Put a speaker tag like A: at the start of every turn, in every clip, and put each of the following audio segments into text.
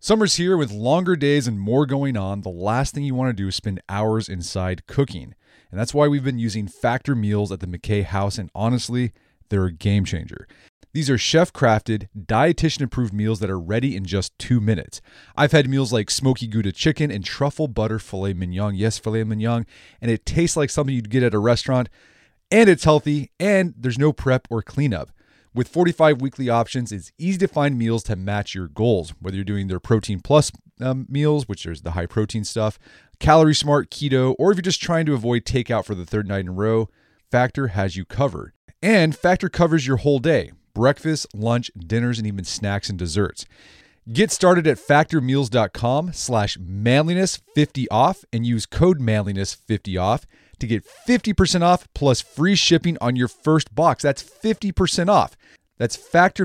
A: Summer's here with longer days and more going on. The last thing you want to do is spend hours inside cooking. And that's why we've been using Factor meals at the McKay house. And honestly, they're a game changer. These are chef-crafted, dietitian-approved meals that are ready in just 2 minutes. I've had meals like smoky Gouda chicken and truffle butter filet mignon. Yes, filet mignon. And it tastes like something you'd get at a restaurant. And it's healthy. And there's no prep or cleanup. With 45 weekly options, it's easy to find meals to match your goals, whether you're doing their protein plus meals, which is the high protein stuff, calorie smart, keto, or if you're just trying to avoid takeout for the third night in a row, Factor has you covered. And Factor covers your whole day, breakfast, lunch, dinners, and even snacks and desserts. Get started at factormeals.com/manliness50 off and use code manliness50 off to get 50% off plus free shipping on your first box. That's 50% off. That's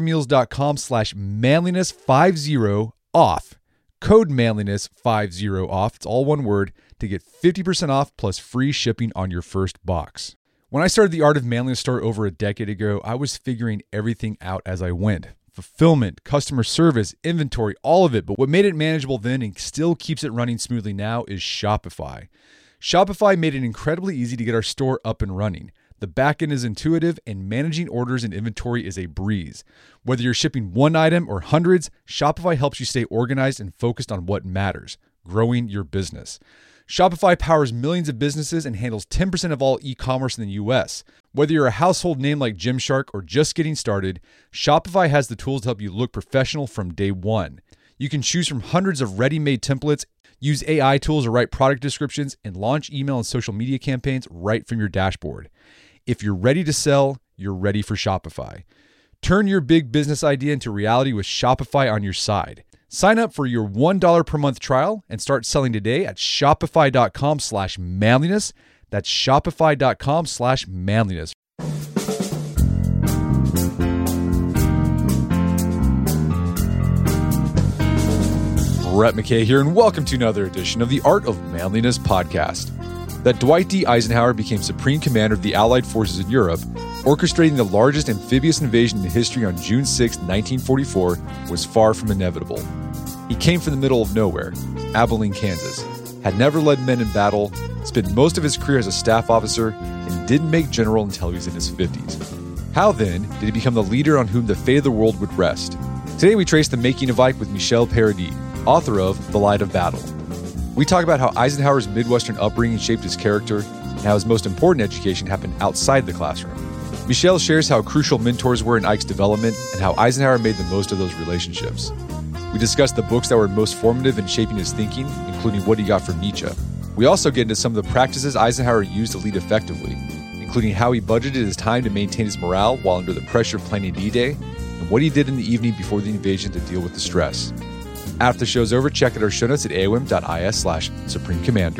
A: factormeals.com/manliness50 off. Code manliness50 off. It's all one word to get 50% off plus free shipping on your first box. When I started the Art of Manliness store over a decade ago, I was figuring everything out as I went. Fulfillment, customer service, inventory, all of it. But what made it manageable then and still keeps it running smoothly now is Shopify. Shopify made it incredibly easy to get our store up and running. The backend is intuitive and managing orders and inventory is a breeze. Whether you're shipping one item or hundreds, Shopify helps you stay organized and focused on what matters, growing your business. Shopify powers millions of businesses and handles 10% of all e-commerce in the US. Whether you're a household name like Gymshark or just getting started, Shopify has the tools to help you look professional from day one. You can choose from hundreds of ready-made templates, use AI tools to write product descriptions, and launch email and social media campaigns right from your dashboard. If you're ready to sell, you're ready for Shopify. Turn your big business idea into reality with Shopify on your side. Sign up for your $1 per month trial and start selling today at shopify.com/manliness. That's shopify.com/manliness. Brett McKay here, and welcome to another edition of the Art of Manliness podcast. That Dwight D. Eisenhower became Supreme Commander of the Allied forces in Europe, orchestrating the largest amphibious invasion in history on June 6, 1944, was far from inevitable. He came from the middle of nowhere, Abilene, Kansas, had never led men in battle, spent most of his career as a staff officer, and didn't make general until he was in his 50s. How then did he become the leader on whom the fate of the world would rest? Today we trace the making of Ike with Michel Paradis, author of The Light of Battle. We talk about how Eisenhower's Midwestern upbringing shaped his character and how his most important education happened outside the classroom. Michel shares how crucial mentors were in Ike's development and how Eisenhower made the most of those relationships. We discuss the books that were most formative in shaping his thinking, including What He Got from Nietzsche. We also get into some of the practices Eisenhower used to lead effectively, including how he budgeted his time to maintain his morale while under the pressure of planning D-Day, and what he did in the evening before the invasion to deal with the stress. After the show's over, check out our show notes at aom.is/Supreme Commander.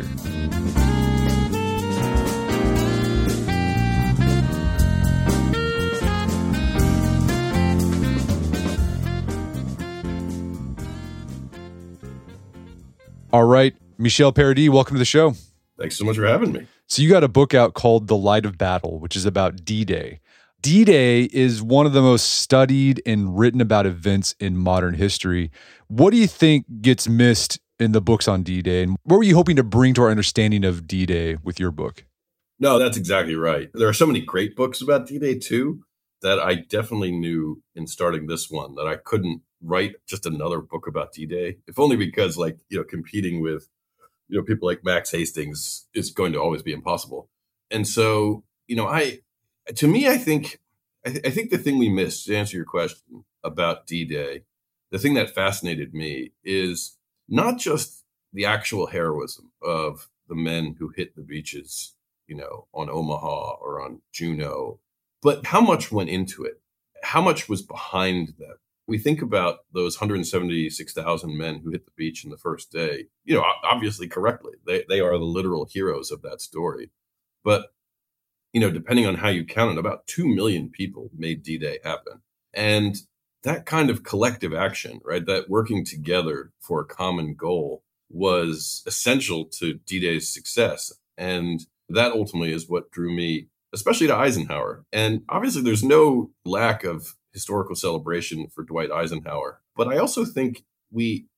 A: All right, Michel Paradis, welcome to the show.
B: Thanks so much for having me.
A: So you got a book out called The Light of Battle, which is about D-Day. D-Day is one of the most studied and written about events in modern history. What do you think gets missed in the books on D-Day? And what were you hoping to bring to our understanding of D-Day with your book?
B: No, that's exactly right. There are so many great books about D-Day too that I definitely knew in starting this one that I couldn't write just another book about D-Day, if only because competing with, people like Max Hastings is going to always be impossible. And so, I think the thing we missed, to answer your question about D-Day, the thing that fascinated me is not just the actual heroism of the men who hit the beaches, on Omaha or on Juneau, but how much went into it, how much was behind them. We think about those 176,000 men who hit the beach in the first day, obviously correctly. They are the literal heroes of that story. But, depending on how you count it, about 2 million people made D-Day happen. And that kind of collective action, right, that working together for a common goal was essential to D-Day's success. And that ultimately is what drew me, especially to Eisenhower. And obviously there's no lack of historical celebration for Dwight Eisenhower. But I also think we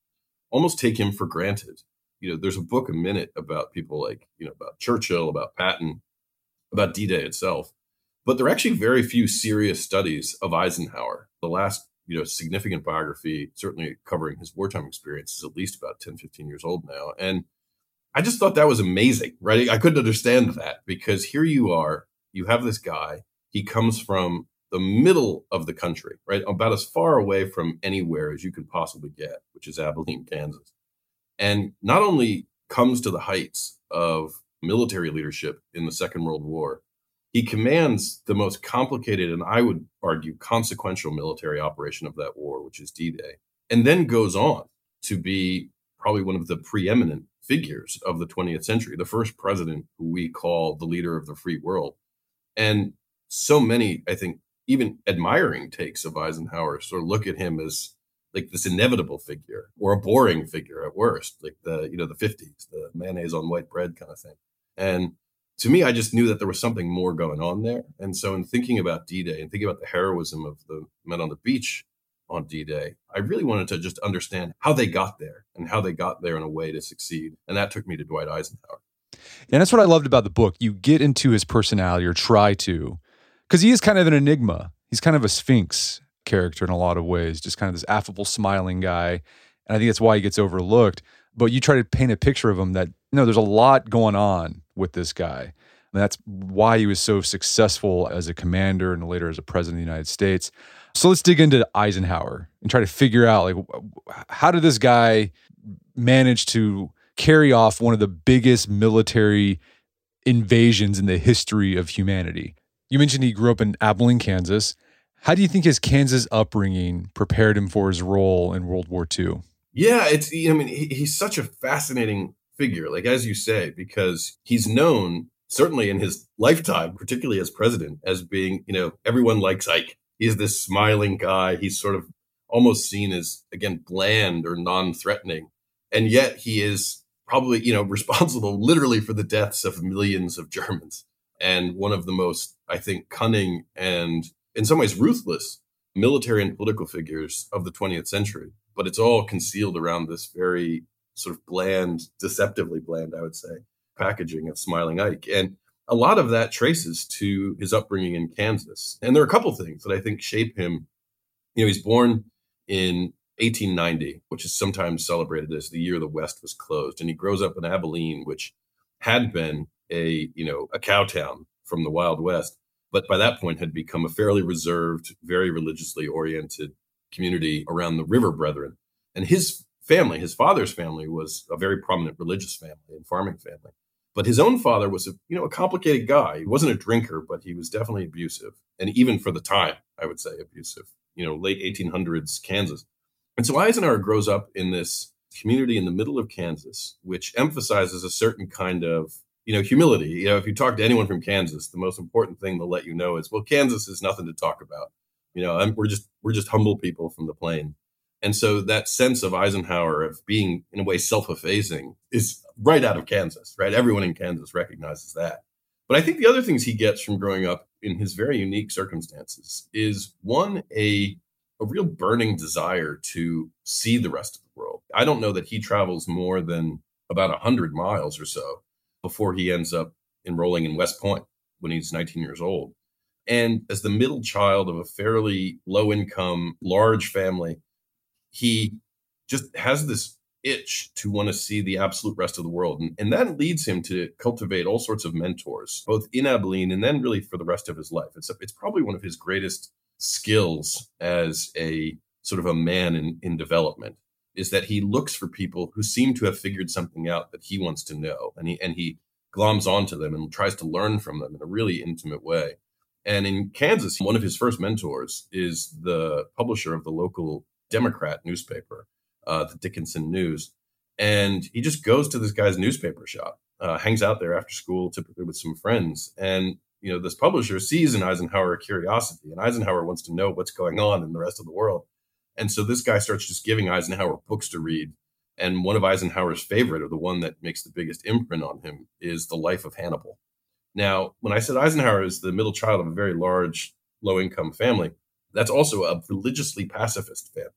B: almost take him for granted. There's a book a minute about people like, about Churchill, about Patton, about D-Day itself. But there are actually very few serious studies of Eisenhower. The last, significant biography, certainly covering his wartime experience, is at least about 10, 15 years old now. And I just thought that was amazing, right? I couldn't understand that, because here you are, you have this guy, he comes from the middle of the country, right? About as far away from anywhere as you could possibly get, which is Abilene, Kansas. And not only comes to the heights of military leadership in the Second World War, he commands the most complicated and, I would argue, consequential military operation of that war, which is D-Day, and then goes on to be probably one of the preeminent figures of the 20th century, the first president who we call the leader of the free world. And so many, I think, even admiring takes of Eisenhower sort of look at him as like this inevitable figure, or a boring figure at worst, like the 50s, the mayonnaise on white bread kind of thing. And to me, I just knew that there was something more going on there. And so in thinking about D-Day and thinking about the heroism of the men on the beach on D-Day, I really wanted to just understand how they got there and how they got there in a way to succeed. And that took me to Dwight Eisenhower.
A: And that's what I loved about the book. You get into his personality, or try to, because he is kind of an enigma. He's kind of a Sphinx character in a lot of ways, just kind of this affable, smiling guy. And I think that's why he gets overlooked. But you try to paint a picture of him that, there's a lot going on with this guy. And that's why he was so successful as a commander and later as a president of the United States. So let's dig into Eisenhower and try to figure out, like, how did this guy manage to carry off one of the biggest military invasions in the history of humanity? You mentioned he grew up in Abilene, Kansas. How do you think his Kansas upbringing prepared him for his role in World War II?
B: Yeah, he's such a fascinating figure, like, as you say, because he's known, certainly in his lifetime, particularly as president, as being, everyone likes Ike. He's this smiling guy. He's sort of almost seen as, again, bland or non-threatening. And yet he is probably, responsible literally for the deaths of millions of Germans. And one of the most, I think, cunning and in some ways ruthless military and political figures of the 20th century. But it's all concealed around this very sort of bland, deceptively bland, I would say, packaging of Smiling Ike. And a lot of that traces to his upbringing in Kansas. And there are a couple things that I think shape him. He's born in 1890, which is sometimes celebrated as the year the West was closed. And he grows up in Abilene, which had been a cow town from the Wild West, but by that point had become a fairly reserved, very religiously oriented community around the River Brethren. And his family, his father's family, was a very prominent religious family and farming family. But his own father was a complicated guy. He wasn't a drinker, but he was definitely abusive. And even for the time, I would say abusive, late 1800s Kansas. And so Eisenhower grows up in this community in the middle of Kansas, which emphasizes a certain kind of, humility. If you talk to anyone from Kansas, the most important thing they'll let you know is, well, Kansas is nothing to talk about. We're just humble people from the plain. And so that sense of Eisenhower of being, in a way, self-effacing is right out of Kansas, right? Everyone in Kansas recognizes that. But I think the other things he gets from growing up in his very unique circumstances is, one, a real burning desire to see the rest of the world. I don't know that he travels more than about 100 miles or so before he ends up enrolling in West Point when he's 19 years old. And as the middle child of a fairly low-income, large family, he just has this itch to want to see the absolute rest of the world. And that leads him to cultivate all sorts of mentors, both in Abilene and then really for the rest of his life. It's probably one of his greatest skills as a sort of a man in development, is that he looks for people who seem to have figured something out that he wants to know. And he gloms onto them and tries to learn from them in a really intimate way. And in Kansas, one of his first mentors is the publisher of the local Democrat newspaper, the Dickinson News. And he just goes to this guy's newspaper shop, hangs out there after school, typically with some friends. And, this publisher sees in Eisenhower a curiosity, and Eisenhower wants to know what's going on in the rest of the world. And so this guy starts just giving Eisenhower books to read. And one of Eisenhower's favorite, or the one that makes the biggest imprint on him, is The Life of Hannibal. Now, when I said Eisenhower is the middle child of a very large, low-income family, that's also a religiously pacifist family.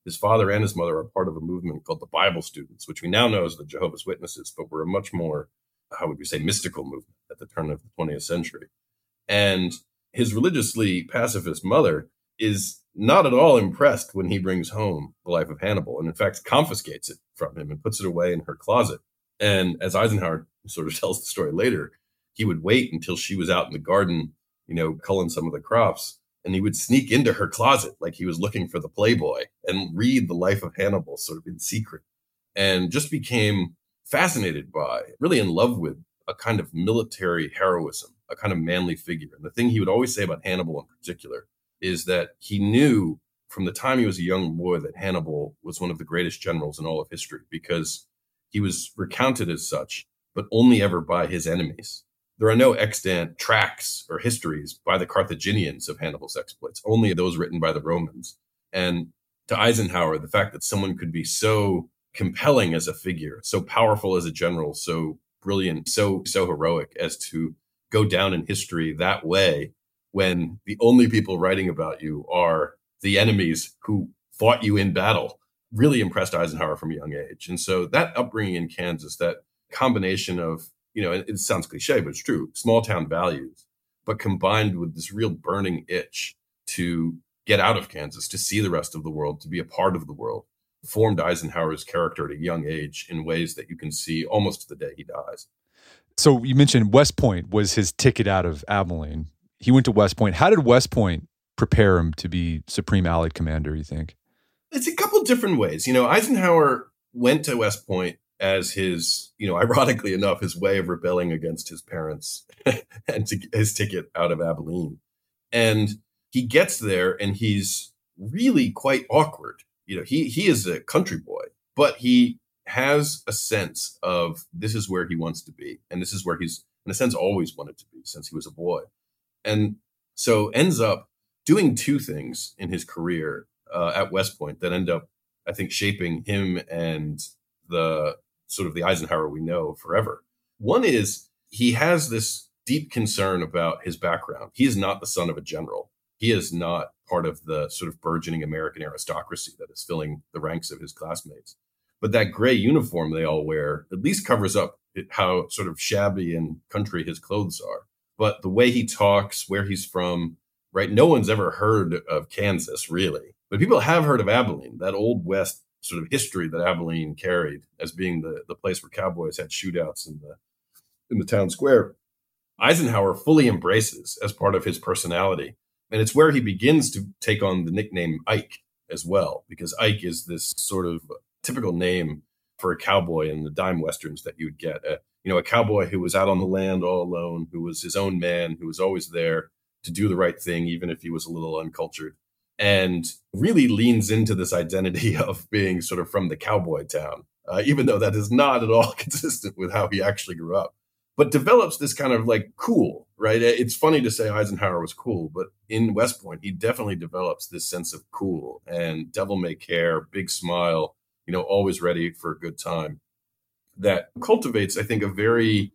B: his father and his mother are part of a movement called the Bible Students, which we now know as the Jehovah's Witnesses, but were a much more, how would we say, mystical movement at the turn of the 20th century. And his religiously pacifist mother is not at all impressed when he brings home The Life of Hannibal, and in fact confiscates it from him and puts it away in her closet. And as Eisenhower sort of tells the story later, he would wait until she was out in the garden, culling some of the crops, and he would sneak into her closet like he was looking for the Playboy and read The Life of Hannibal sort of in secret, and just became fascinated by, really in love with, a kind of military heroism, a kind of manly figure. And the thing he would always say about Hannibal in particular is that he knew from the time he was a young boy that Hannibal was one of the greatest generals in all of history, because he was recounted as such, but only ever by his enemies. There are no extant tracts or histories by the Carthaginians of Hannibal's exploits, only those written by the Romans. And to Eisenhower, the fact that someone could be so compelling as a figure, so powerful as a general, so brilliant, so heroic as to go down in history that way, when the only people writing about you are the enemies who fought you in battle, really impressed Eisenhower from a young age. And so that upbringing in Kansas, that combination of, it sounds cliche, but it's true, small town values, but combined with this real burning itch to get out of Kansas, to see the rest of the world, to be a part of the world, formed Eisenhower's character at a young age in ways that you can see almost to the day he dies.
A: So you mentioned West Point was his ticket out of Abilene. He went to West Point. How did West Point prepare him to be Supreme Allied Commander, you think?
B: It's a couple different ways. Eisenhower went to West Point as his, ironically enough, his way of rebelling against his parents and his ticket out of Abilene. And he gets there and he's really quite awkward. He is a country boy, but he has a sense of this is where he wants to be. And this is where he's, in a sense, always wanted to be since he was a boy. And so ends up doing two things in his career at West Point that end up, I think, shaping him and the sort of the Eisenhower we know forever. One is he has this deep concern about his background. He is not the son of a general. He is not part of the sort of burgeoning American aristocracy that is filling the ranks of his classmates. But that gray uniform they all wear at least covers up how sort of shabby and country his clothes are. But the way he talks, where he's from, right? No one's ever heard of Kansas, really. But people have heard of Abilene, that Old West sort of history that Abilene carried as being the place where cowboys had shootouts in the town square. Eisenhower fully embraces as part of his personality. And it's where he begins to take on the nickname Ike as well, because Ike is this sort of typical name for a cowboy in the dime westerns that you would get. A cowboy who was out on the land all alone, who was his own man, who was always there to do the right thing, even if he was a little uncultured, and really leans into this identity of being sort of from the cowboy town, even though that is not at all consistent with how he actually grew up, but develops this kind of like cool, right? It's funny to say Eisenhower was cool, but in West Point, he definitely develops this sense of cool and devil may care, big smile, always ready for a good time, that cultivates, I think, a very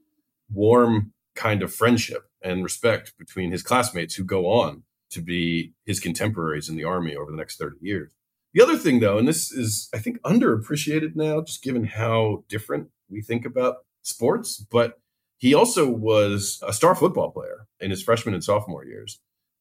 B: warm kind of friendship and respect between his classmates who go on to be his contemporaries in the Army over the next 30 years. The other thing, though, and this is, I think, underappreciated now, just given how different we think about sports, but he also was a star football player in his freshman and sophomore years,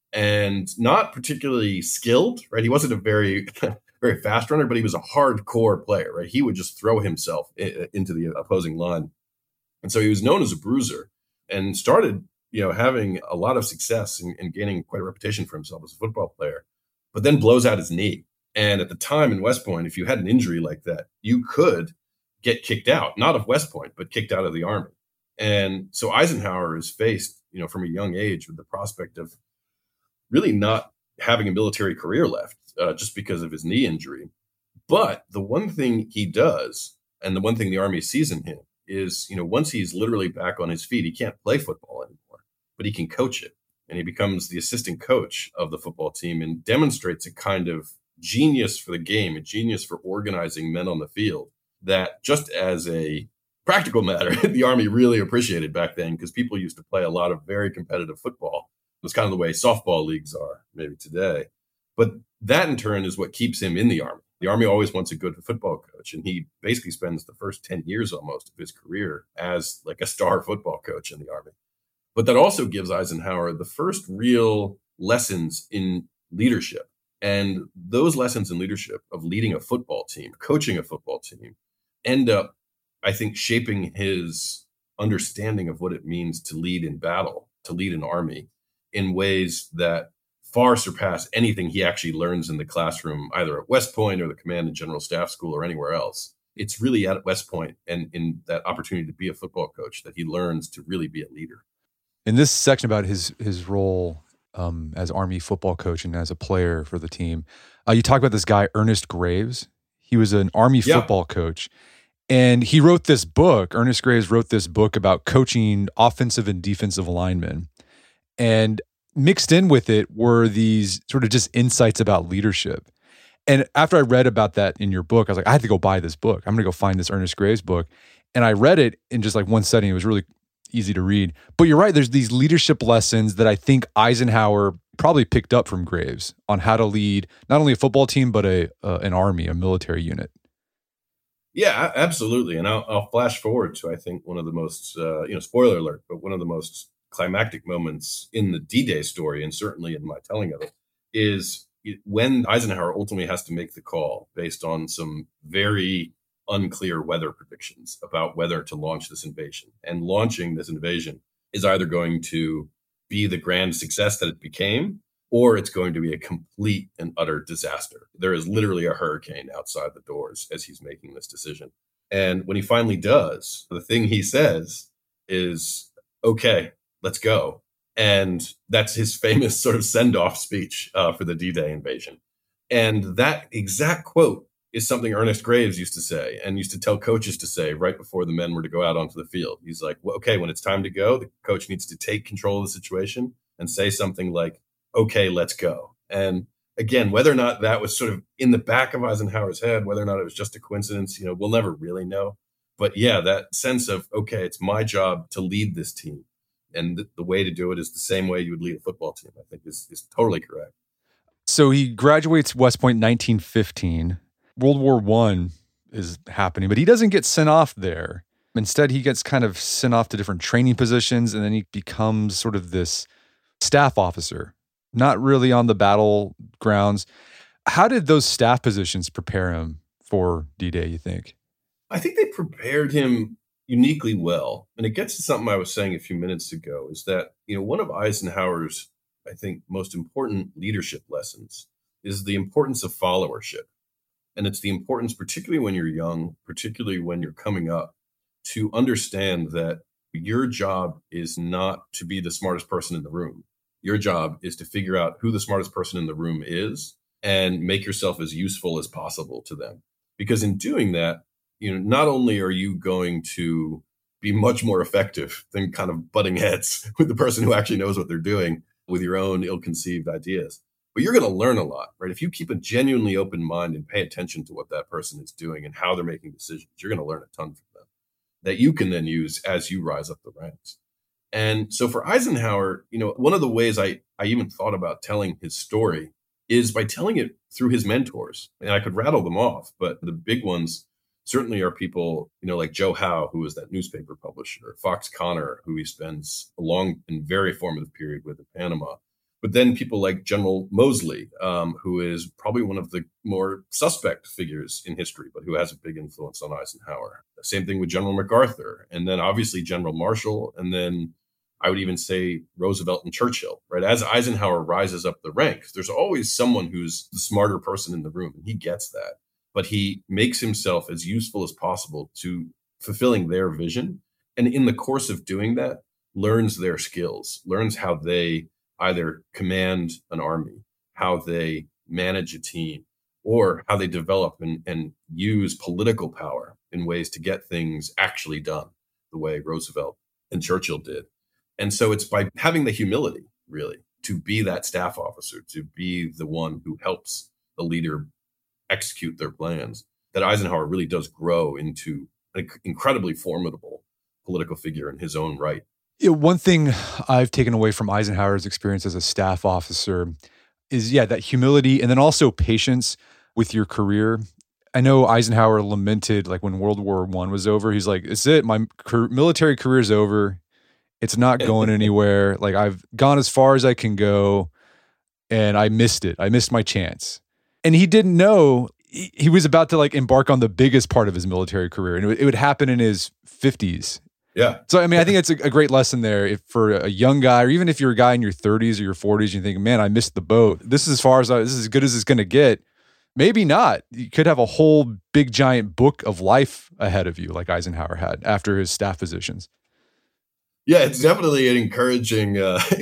B: and not particularly skilled, right? He wasn't a very very fast runner, but he was a hardcore player, right? He would just throw himself into the opposing line. And so he was known as a bruiser and started, having a lot of success and gaining quite a reputation for himself as a football player, but then blows out his knee. And at the time in West Point, if you had an injury like that, you could get kicked out, not of West Point, but kicked out of the Army. And so Eisenhower is faced, from a young age with the prospect of really not having a military career left just because of his knee injury. But the one thing he does, and the one thing the Army sees in him is, once he's literally back on his feet, he can't play football anymore, but he can coach it. And he becomes the assistant coach of the football team and demonstrates a kind of genius for the game, a genius for organizing men on the field that, just as a practical matter, the Army really appreciated back then, because people used to play a lot of very competitive football. It was kind of the way softball leagues are maybe today. But that in turn is what keeps him in the Army. The Army always wants a good football coach, and he basically spends the first 10 years almost of his career as like a star football coach in the Army. But that also gives Eisenhower the first real lessons in leadership. And those lessons in leadership of leading a football team, coaching a football team, end up, I think, shaping his understanding of what it means to lead in battle, to lead an army in ways that far surpass anything he actually learns in the classroom, either at West Point or the Command and General Staff School or anywhere else. It's really at West Point and in that opportunity to be a football coach that he learns to really be a leader.
A: In this section about his role as Army football coach and as a player for the team, you talk about this guy, Ernest Graves. He was an Army football coach. And he wrote this book, Ernest Graves wrote this book about coaching offensive and defensive linemen. And mixed in with it were these sort of just insights about leadership. And after I read about that in your book, I was like, I had to go buy this book. I'm going to go find this Ernest Graves book. And I read it in just like one setting. It was really easy to read. But you're right, there's these leadership lessons that I think Eisenhower probably picked up from Graves on how to lead not only a football team, but an army, a military unit.
B: Yeah, absolutely. And I'll flash forward to, I think, one of the most, spoiler alert, but one of the most climactic moments in the D-Day story, and certainly in my telling of it, is when Eisenhower ultimately has to make the call based on some very unclear weather predictions about whether to launch this invasion. And launching this invasion is either going to be the grand success that it became, or it's going to be a complete and utter disaster. There is literally a hurricane outside the doors as he's making this decision. And when he finally does, the thing he says is, okay, let's go. And that's his famous sort of send-off speech for the D-Day invasion. And that exact quote is something Ernest Graves used to say and used to tell coaches to say right before the men were to go out onto the field. He's like, well, okay, when it's time to go, the coach needs to take control of the situation and say something like, okay, let's go. And again, whether or not that was sort of in the back of Eisenhower's head, whether or not it was just a coincidence, we'll never really know. But yeah, that sense of, okay, it's my job to lead this team. And the way to do it is the same way you would lead a football team, I think is totally correct.
A: So he graduates West Point in 1915. World War I is happening, but he doesn't get sent off there. Instead, he gets kind of sent off to different training positions, and then he becomes sort of this staff officer, not really on the battlegrounds. How did those staff positions prepare him for D-Day, you think?
B: I think they prepared him uniquely well. And it gets to something I was saying a few minutes ago, is that, one of Eisenhower's, I think, most important leadership lessons is the importance of followership. And it's the importance, particularly when you're young, particularly when you're coming up, to understand that your job is not to be the smartest person in the room. Your job is to figure out who the smartest person in the room is and make yourself as useful as possible to them. Because in doing that, not only are you going to be much more effective than kind of butting heads with the person who actually knows what they're doing with your own ill-conceived ideas, but you're going to learn a lot, right? If you keep a genuinely open mind and pay attention to what that person is doing and how they're making decisions, you're going to learn a ton from them that you can then use as you rise up the ranks. And so for Eisenhower, one of the ways I even thought about telling his story is by telling it through his mentors. And I could rattle them off, but the big ones certainly are people, like Joe Howe, who was that newspaper publisher, Fox Connor, who he spends a long and very formative period with in Panama. But then people like General Moseley, who is probably one of the more suspect figures in history, but who has a big influence on Eisenhower. Same thing with General MacArthur, and then obviously General Marshall, and then I would even say Roosevelt and Churchill, right? As Eisenhower rises up the ranks, there's always someone who's the smarter person in the room, and he gets that. But he makes himself as useful as possible to fulfilling their vision. And in the course of doing that, learns their skills, learns how they either command an army, how they manage a team, or how they develop and use political power in ways to get things actually done the way Roosevelt and Churchill did. And so it's by having the humility, really, to be that staff officer, to be the one who helps the leader execute their plans, that Eisenhower really does grow into an incredibly formidable political figure in his own right.
A: One thing I've taken away from Eisenhower's experience as a staff officer is, that humility and then also patience. with your career? I know Eisenhower lamented, like, when World War I was over, he's like, it's it. My military career is over. It's not going anywhere. Like, I've gone as far as I can go, and I missed it. I missed my chance. And he didn't know he was about to, like, embark on the biggest part of his military career, and it would happen in his 50s.
B: Yeah.
A: So, I mean, I think it's a great lesson there if for a young guy, or even if you're a guy in your 30s or your 40s, and you think, man, I missed the boat. This is this is as good as it's going to get. Maybe not. You could have a whole big giant book of life ahead of you, like Eisenhower had after his staff positions.
B: Yeah, it's definitely an encouraging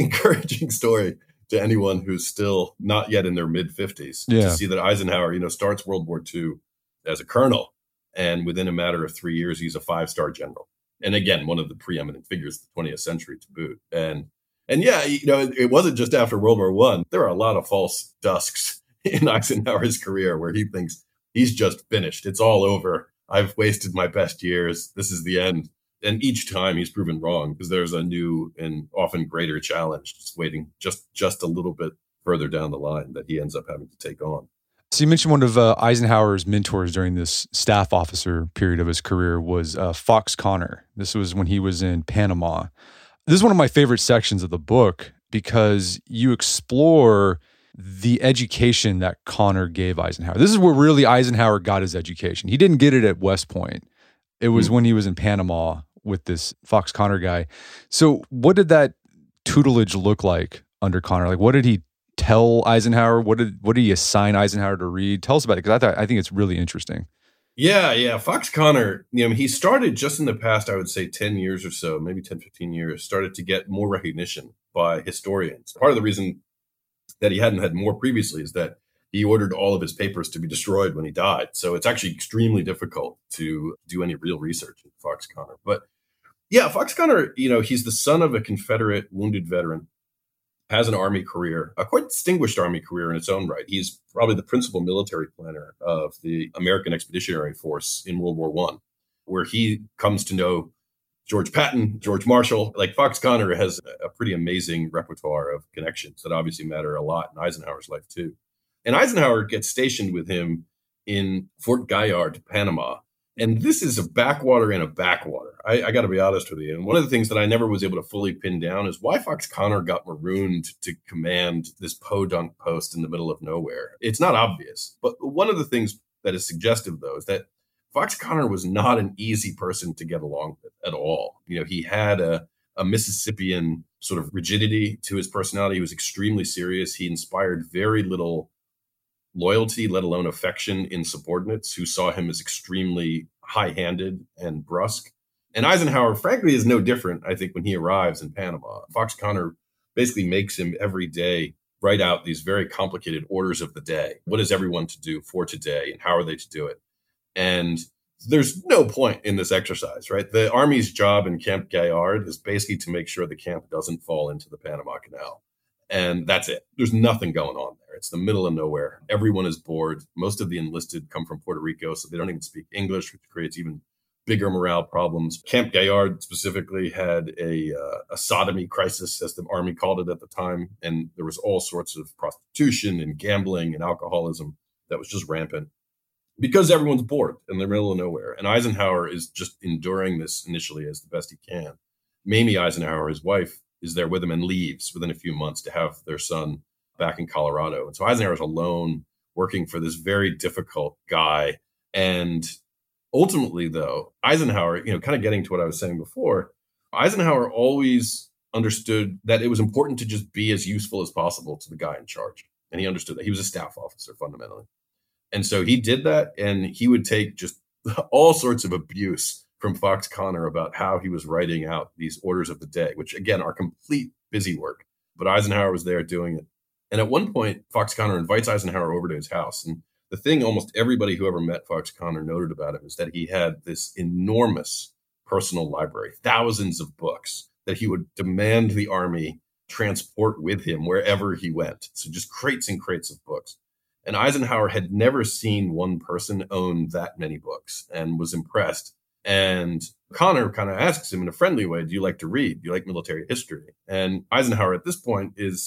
B: story to anyone who's still not yet in their mid 50s to see that Eisenhower, starts World War II as a colonel, and within a matter of 3 years, he's a 5-star general. And again, one of the preeminent figures of the 20th century to boot. And yeah, it wasn't just after World War I. There are a lot of false dusks in Eisenhower's career where he thinks he's just finished. It's all over. I've wasted my best years. This is the end. And each time he's proven wrong because there's a new and often greater challenge just waiting just a little bit further down the line that he ends up having to take on.
A: So you mentioned one of Eisenhower's mentors during this staff officer period of his career was Fox Connor. This was when he was in Panama. This is one of my favorite sections of the book because you explore the education that Connor gave Eisenhower. This is where really Eisenhower got his education. He didn't get it at West Point. It was when he was in Panama with this Fox Connor guy. So what did that tutelage look like under Connor? Like, what did he tell Eisenhower? What did he assign Eisenhower to read? Tell us about it, because I think it's really interesting.
B: Yeah. Fox Connor, he started just in the past, I would say 10 years or so, maybe 10, 15 years, started to get more recognition by historians. Part of the reason that he hadn't had more previously is that he ordered all of his papers to be destroyed when he died. So it's actually extremely difficult to do any real research in Fox Connor. But yeah, Fox Connor, he's the son of a Confederate wounded veteran, has an Army career, a quite distinguished Army career in its own right. He's probably the principal military planner of the American Expeditionary Force in World War I, where he comes to know George Patton, George Marshall. Like, Fox Connor has a pretty amazing repertoire of connections that obviously matter a lot in Eisenhower's life too. And Eisenhower gets stationed with him in Fort Gaillard, Panama. And this is a backwater in a backwater. I got to be honest with you. And one of the things that I never was able to fully pin down is why Fox Connor got marooned to command this podunk post in the middle of nowhere. It's not obvious. But one of the things that is suggestive, though, is that Fox Connor was not an easy person to get along with at all. He had a Mississippian sort of rigidity to his personality. He was extremely serious. He inspired very little loyalty, let alone affection, in subordinates who saw him as extremely high-handed and brusque. And Eisenhower, frankly, is no different, I think, when he arrives in Panama. Fox Connor basically makes him every day write out these very complicated orders of the day. What is everyone to do for today, and how are they to do it? And there's no point in this exercise, right? The Army's job in Camp Gaillard is basically to make sure the camp doesn't fall into the Panama Canal. And that's it. There's nothing going on there. It's the middle of nowhere. Everyone is bored. Most of the enlisted come from Puerto Rico, so they don't even speak English, which creates even bigger morale problems. Camp Gaillard specifically had a sodomy crisis, as the Army called it at the time. And there was all sorts of prostitution and gambling and alcoholism that was just rampant because everyone's bored in the middle of nowhere. And Eisenhower is just enduring this initially as the best he can. Mamie Eisenhower, his wife, is there with him and leaves within a few months to have their son back in Colorado. And so Eisenhower's alone working for this very difficult guy. And ultimately, though, Eisenhower, kind of getting to what I was saying before, Eisenhower always understood that it was important to just be as useful as possible to the guy in charge. And he understood that. He was a staff officer fundamentally. And so he did that, and he would take just all sorts of abuse from Fox Connor about how he was writing out these orders of the day, which again are complete busy work. But Eisenhower was there doing it. And at one point, Fox Connor invites Eisenhower over to his house. And the thing almost everybody who ever met Fox Connor noted about him is that he had this enormous personal library, thousands of books that he would demand the Army transport with him wherever he went. So just crates and crates of books. And Eisenhower had never seen one person own that many books and was impressed. And Connor kind of asks him in a friendly way, do you like to read? Do you like military history? And Eisenhower at this point is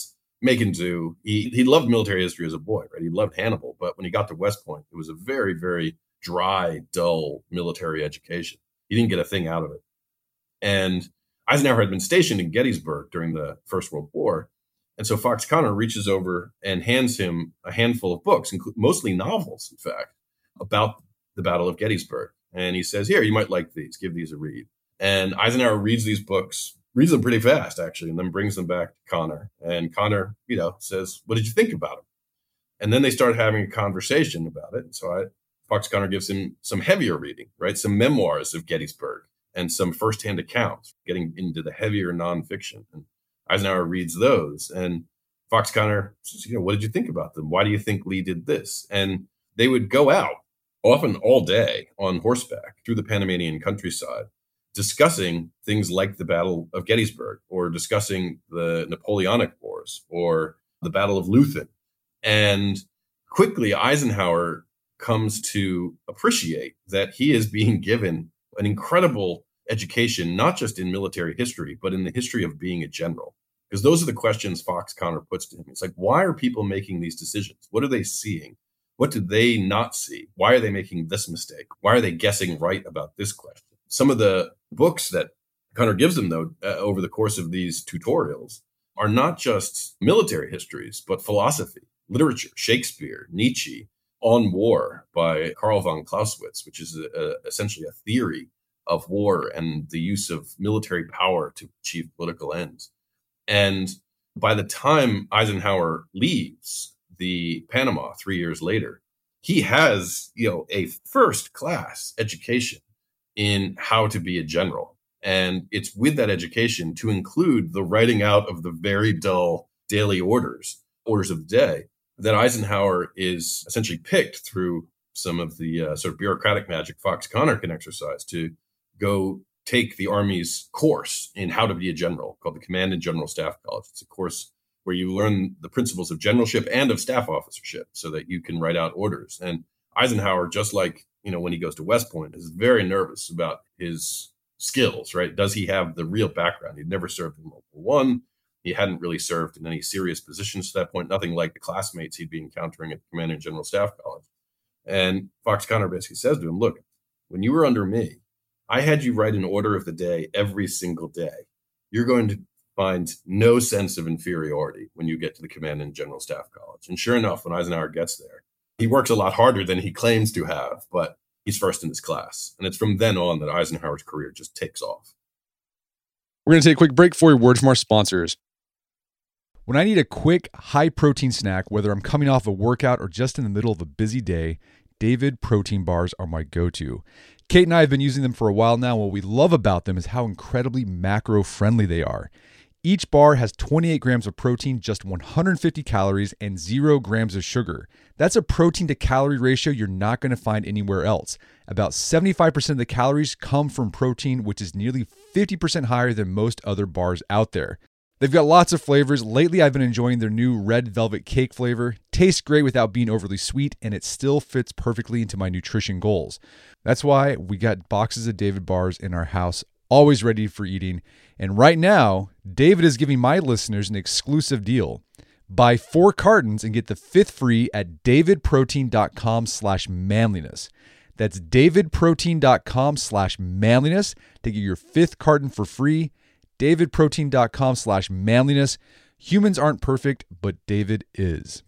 B: Macon Zoo. He loved military history as a boy, right? He loved Hannibal, but when he got to West Point, it was a very, very dry, dull military education. He didn't get a thing out of it. And Eisenhower had been stationed in Gettysburg during the First World War. And so Fox Connor reaches over and hands him a handful of books, mostly novels, in fact, about the Battle of Gettysburg. And he says, here, you might like these. Give these a read. And Eisenhower reads these books, reads them pretty fast, actually, and then brings them back to Connor. And Connor, says, what did you think about them? And then they start having a conversation about it. And so Fox Connor gives him some heavier reading, right? Some memoirs of Gettysburg and some firsthand accounts, getting into the heavier nonfiction. And Eisenhower reads those. And Fox Connor says, what did you think about them? Why do you think Lee did this? And they would go out, often all day, on horseback through the Panamanian countryside, discussing things like the Battle of Gettysburg, or discussing the Napoleonic Wars, or the Battle of Leuthen. And quickly, Eisenhower comes to appreciate that he is being given an incredible education, not just in military history, but in the history of being a general. Because those are the questions Fox Connor puts to him. It's like, why are people making these decisions? What are they seeing? What do they not see? Why are they making this mistake? Why are they guessing right about this question? Some of the books that Connor gives them, though, over the course of these tutorials are not just military histories, but philosophy, literature, Shakespeare, Nietzsche, On War by Karl von Clausewitz, which is essentially a theory of war and the use of military power to achieve political ends. And by the time Eisenhower leaves the Panama 3 years later, he has, a first-class education in how to be a general. And it's with that education to include the writing out of the very dull daily orders of the day, that Eisenhower is essentially picked through some of the sort of bureaucratic magic Fox Connor can exercise to go take the Army's course in how to be a general, called the Command and General Staff College. It's a course where you learn the principles of generalship and of staff officership so that you can write out orders. And Eisenhower, just like, when he goes to West Point, is very nervous about his skills, right? Does he have the real background? He'd never served in World War I. He hadn't really served in any serious positions to that point, nothing like the classmates he'd be encountering at the Command and General Staff College. And Fox Connor basically says to him, look, when you were under me, I had you write an order of the day every single day. You're going to find no sense of inferiority when you get to the Command and General Staff College. And sure enough, when Eisenhower gets there, he works a lot harder than he claims to have, but he's first in his class. And it's from then on that Eisenhower's career just takes off.
A: We're going to take a quick break for a word from our sponsors. When I need a quick, high-protein snack, whether I'm coming off a workout or just in the middle of a busy day, David protein bars are my go-to. Kate and I have been using them for a while now. What we love about them is how incredibly macro-friendly they are. Each bar has 28 grams of protein, just 150 calories, and 0 grams of sugar. That's a protein to calorie ratio you're not going to find anywhere else. About 75% of the calories come from protein, which is nearly 50% higher than most other bars out there. They've got lots of flavors. Lately, I've been enjoying their new red velvet cake flavor. Tastes great without being overly sweet, and it still fits perfectly into my nutrition goals. That's why we got boxes of David bars in our house, always ready for eating. And right now, David is giving my listeners an exclusive deal. Buy 4 cartons and get the 5th free at davidprotein.com/manliness. That's davidprotein.com/manliness to get your 5th carton for free. davidprotein.com/manliness. Humans aren't perfect, but David is.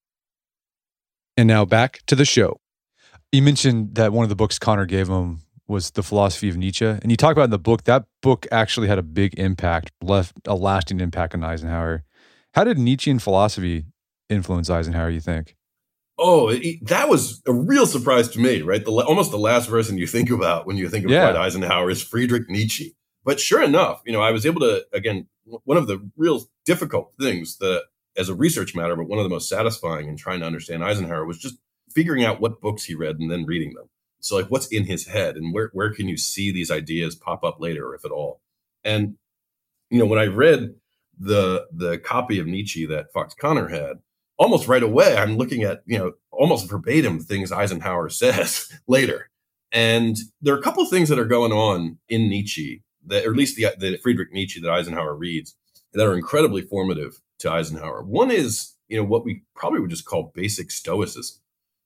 A: And now back to the show. You mentioned that one of the books Connor gave him was The Philosophy of Nietzsche. And you talk about in the book, that book actually had a big impact, left a lasting impact on Eisenhower. How did Nietzschean philosophy influence Eisenhower, you think?
B: Oh, that was a real surprise to me, right? Almost the last person you think about when you think of Dwight Eisenhower is Friedrich Nietzsche. But sure enough, I was able to, again, one of the real difficult things that as a research matter, but one of the most satisfying in trying to understand Eisenhower was just figuring out what books he read and then reading them. So like what's in his head and where can you see these ideas pop up later, if at all? And, when I read the copy of Nietzsche that Fox Connor had, almost right away, I'm looking at, almost verbatim things Eisenhower says later. And there are a couple of things that are going on in Nietzsche, that, or at least the Friedrich Nietzsche that Eisenhower reads, that are incredibly formative to Eisenhower. One is, what we probably would just call basic stoicism.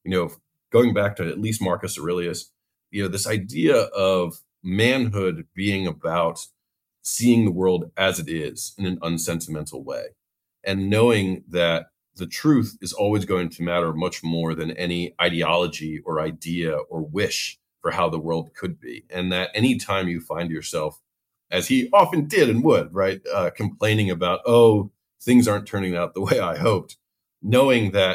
B: Going back to at least Marcus Aurelius, this idea of manhood being about seeing the world as it is in an unsentimental way, and knowing that the truth is always going to matter much more than any ideology or idea or wish for how the world could be. And that anytime you find yourself, as he often did and would, right, complaining about, things aren't turning out the way I hoped, knowing that,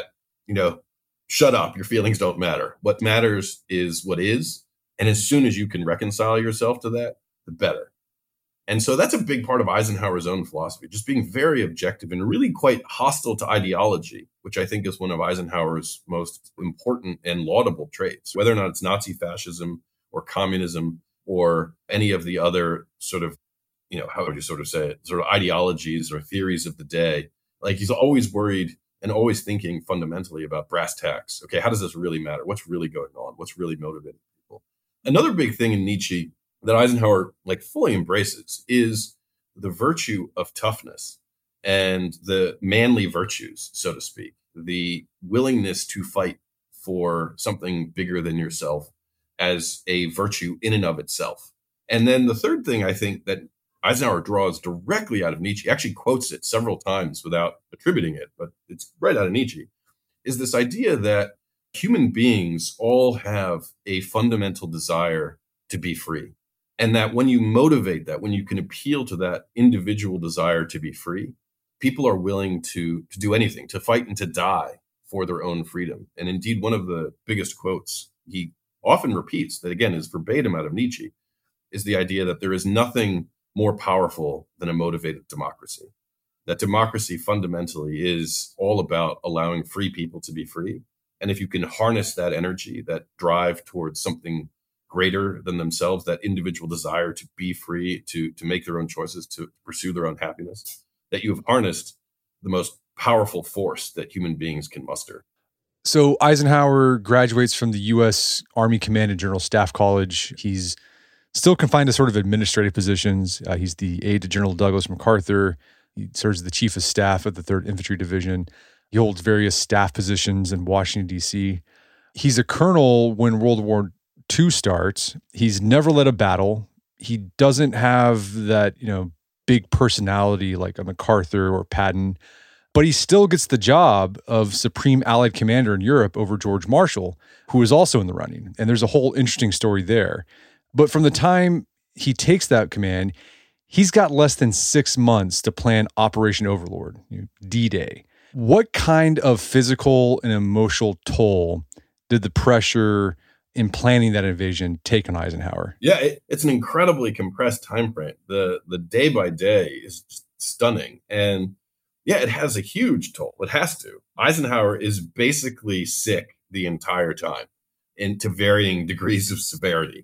B: shut up, your feelings don't matter. What matters is what is. And as soon as you can reconcile yourself to that, the better. And so that's a big part of Eisenhower's own philosophy, just being very objective and really quite hostile to ideology, which I think is one of Eisenhower's most important and laudable traits, whether or not it's Nazi fascism or communism or any of the other sort of, how would you sort of say it, sort of ideologies or theories of the day. Like, he's always worried and always thinking fundamentally about brass tacks. Okay, how does this really matter? What's really going on? What's really motivating people? Another big thing in Nietzsche that Eisenhower fully embraces is the virtue of toughness and the manly virtues, so to speak, the willingness to fight for something bigger than yourself as a virtue in and of itself. And then the third thing I think that Eisenhower draws directly out of Nietzsche, actually quotes it several times without attributing it, but it's right out of Nietzsche, is this idea that human beings all have a fundamental desire to be free. And that when you motivate that, when you can appeal to that individual desire to be free, people are willing to do anything, to fight and to die for their own freedom. And indeed, one of the biggest quotes he often repeats, that again is verbatim out of Nietzsche, is the idea that there is nothing more powerful than a motivated democracy. That democracy fundamentally is all about allowing free people to be free. And if you can harness that energy, that drive towards something greater than themselves, that individual desire to be free, to make their own choices, to pursue their own happiness, that you have harnessed the most powerful force that human beings can muster.
A: So Eisenhower graduates from the U.S. Army Command and General Staff College. He's still confined to sort of administrative positions. He's the aide to General Douglas MacArthur. He serves as the chief of staff at the 3rd Infantry Division. He holds various staff positions in Washington, D.C. He's a colonel when World War II starts. He's never led a battle. He doesn't have that, big personality like a MacArthur or Patton, but he still gets the job of Supreme Allied Commander in Europe over George Marshall, who is also in the running. And there's a whole interesting story there. But from the time he takes that command, he's got less than 6 months to plan Operation Overlord, D-Day. What kind of physical and emotional toll did the pressure in planning that invasion take on Eisenhower?
B: Yeah, it's an incredibly compressed time frame. The day by day is stunning. And yeah, it has a huge toll. It has to. Eisenhower is basically sick the entire time and to varying degrees of severity.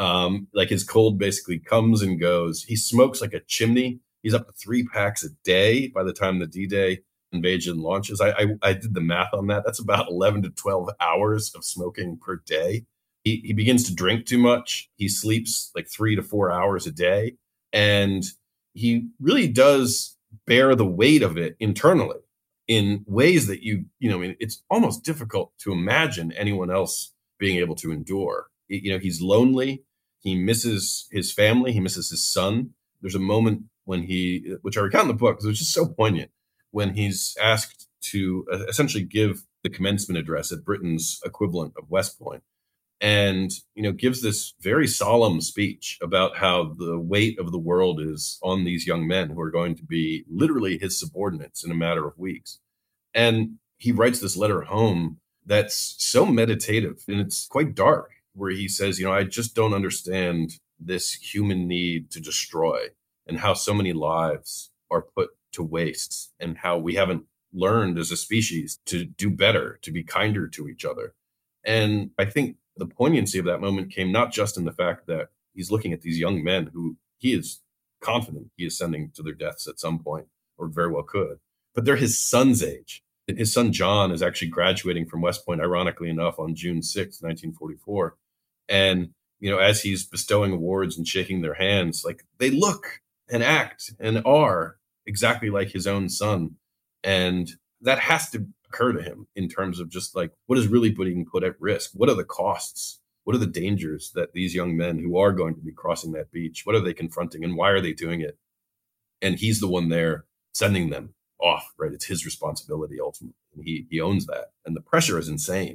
B: His cold basically comes and goes. He smokes like a chimney. He's up to 3 packs a day by the time the D-Day invasion launches. I did the math on that. That's about 11 to 12 hours of smoking per day. He begins to drink too much. He sleeps 3 to 4 hours a day. And he really does bear the weight of it internally in ways that it's almost difficult to imagine anyone else being able to endure. He's lonely. He misses his family. He misses his son. There's a moment when which I recount in the book because it was just so poignant, when he's asked to essentially give the commencement address at Britain's equivalent of West Point. And, gives this very solemn speech about how the weight of the world is on these young men who are going to be literally his subordinates in a matter of weeks. And he writes this letter home that's so meditative, and it's quite dark, where he says, I just don't understand this human need to destroy and how so many lives are put to waste and how we haven't learned as a species to do better, to be kinder to each other. And I think the poignancy of that moment came not just in the fact that he's looking at these young men who he is confident he is sending to their deaths at some point, or very well could, but they're his son's age. His son, John, is actually graduating from West Point, ironically enough, on June 6th, 1944. And, as he's bestowing awards and shaking their hands, they look and act and are exactly like his own son. And that has to occur to him in terms of just like, what is really being put at risk? What are the costs? What are the dangers that these young men who are going to be crossing that beach, what are they confronting and why are they doing it? And he's the one there sending them off, right? It's his responsibility ultimately. And he owns that. And the pressure is insane.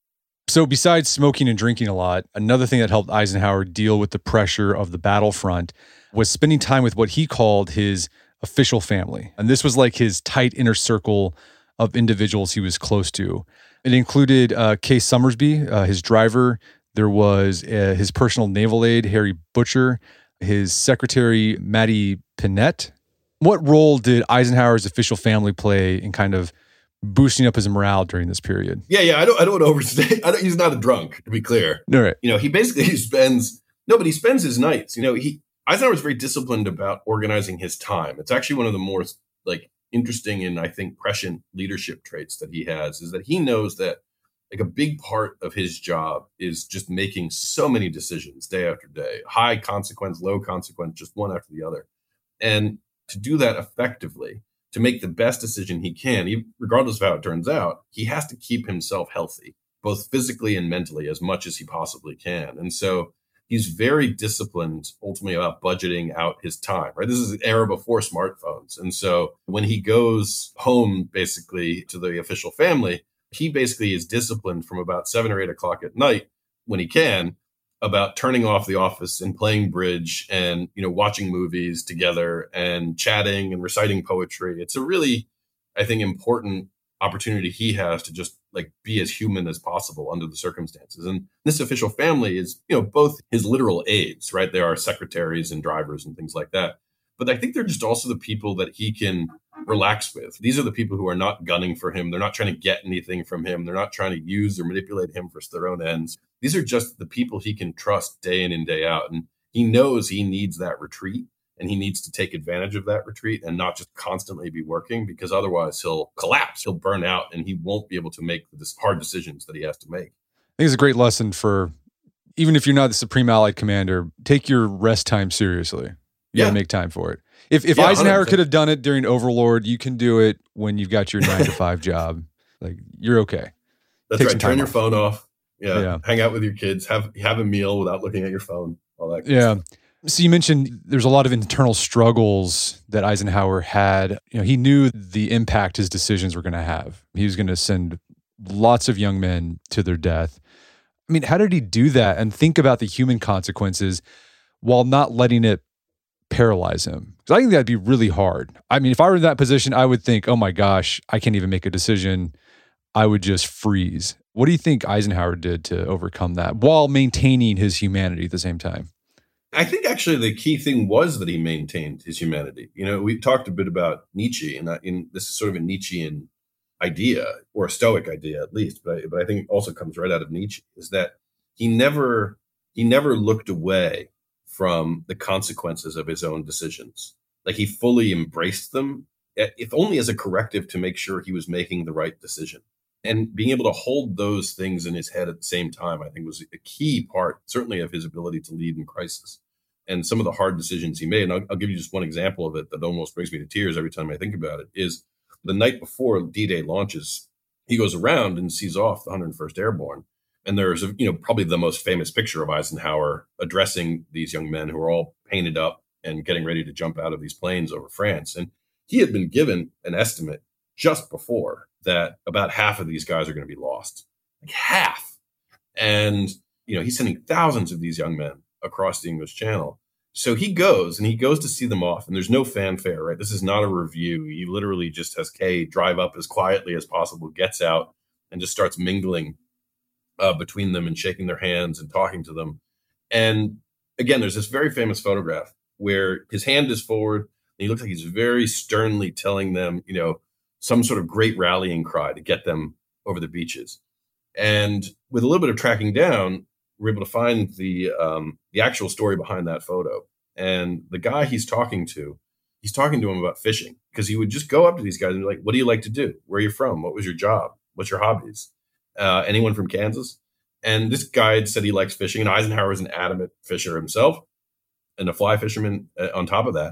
A: So besides smoking and drinking a lot, another thing that helped Eisenhower deal with the pressure of the battlefront was spending time with what he called his official family. And this was like his tight inner circle of individuals he was close to. It included Case Summersby, his driver. There was his personal naval aide, Harry Butcher, his secretary, Mattie Pinnett. What role did Eisenhower's official family play in kind of boosting up his morale during this period?
B: Yeah. I don't want to overstate. He's not a drunk, to be clear.
A: All right.
B: He basically he spends his nights. Eisenhower was very disciplined about organizing his time. It's actually one of the more like interesting and I think prescient leadership traits that he has is that he knows that like a big part of his job is just making so many decisions day after day, high consequence, low consequence, just one after the other. And to do that effectively, to make the best decision he can, regardless of how it turns out, he has to keep himself healthy, both physically and mentally, as much as he possibly can. And so he's very disciplined ultimately about budgeting out his time, right? This is an era before smartphones. And so when he goes home, basically to the official family, he basically is disciplined from about 7 or 8 o'clock at night when he can about turning off the office and playing bridge and, watching movies together and chatting and reciting poetry. It's a really, I think, important opportunity he has to just like be as human as possible under the circumstances. And this official family is, both his literal aides, right? They are secretaries and drivers and things like that. But I think they're just also the people that he can relax with. These are the people who are not gunning for him. They're not trying to get anything from him. They're not trying to use or manipulate him for their own ends. These are just the people he can trust day in and day out. And he knows he needs that retreat and he needs to take advantage of that retreat and not just constantly be working because otherwise he'll collapse, he'll burn out, and he won't be able to make the hard decisions that he has to make.
A: I think it's a great lesson for, even if you're not the Supreme Allied Commander, take your rest time seriously. You got to make time for it. If Eisenhower 100%. Could have done it during Overlord, you can do it when you've got your 9-to-5 job. Like, you're okay.
B: That's right. Turn your phone off. Yeah. Hang out with your kids. Have a meal without looking at your phone. All that good stuff.
A: So you mentioned there's a lot of internal struggles that Eisenhower had. He knew the impact his decisions were going to have. He was going to send lots of young men to their death. I mean, how did he do that and think about the human consequences while not letting it paralyze him? Because I think that'd be really hard. I mean, if I were in that position, I would think, oh my gosh, I can't even make a decision. I would just freeze. What do you think Eisenhower did to overcome that while maintaining his humanity at the same time?
B: I think actually the key thing was that he maintained his humanity. We talked a bit about Nietzsche, and this is sort of a Nietzschean idea, or a Stoic idea at least, but I think it also comes right out of Nietzsche, is that he never looked away from the consequences of his own decisions. Like he fully embraced them, if only as a corrective to make sure he was making the right decision. And being able to hold those things in his head at the same time, I think was a key part, certainly of his ability to lead in crisis. And some of the hard decisions he made, and I'll give you just one example of it that almost brings me to tears every time I think about it, is the night before D-Day launches, he goes around and sees off the 101st Airborne. And there's, probably the most famous picture of Eisenhower addressing these young men who are all painted up and getting ready to jump out of these planes over France. And he had been given an estimate just before that about half of these guys are going to be lost, like half. And, he's sending thousands of these young men across the English Channel. So he goes to see them off, and there's no fanfare, right? This is not a review. He literally just has Kay drive up as quietly as possible, gets out, and just starts mingling between them and shaking their hands and talking to them. And again, there's this very famous photograph where his hand is forward, and he looks like he's very sternly telling them, some sort of great rallying cry to get them over the beaches. And with a little bit of tracking down, we're able to find the actual story behind that photo. And the guy he's talking to him about fishing, because he would just go up to these guys and be like, what do you like to do? Where are you from? What was your job? What's your hobbies? Anyone from Kansas? And this guy said he likes fishing, and Eisenhower was an adamant fisher himself and a fly fisherman on top of that.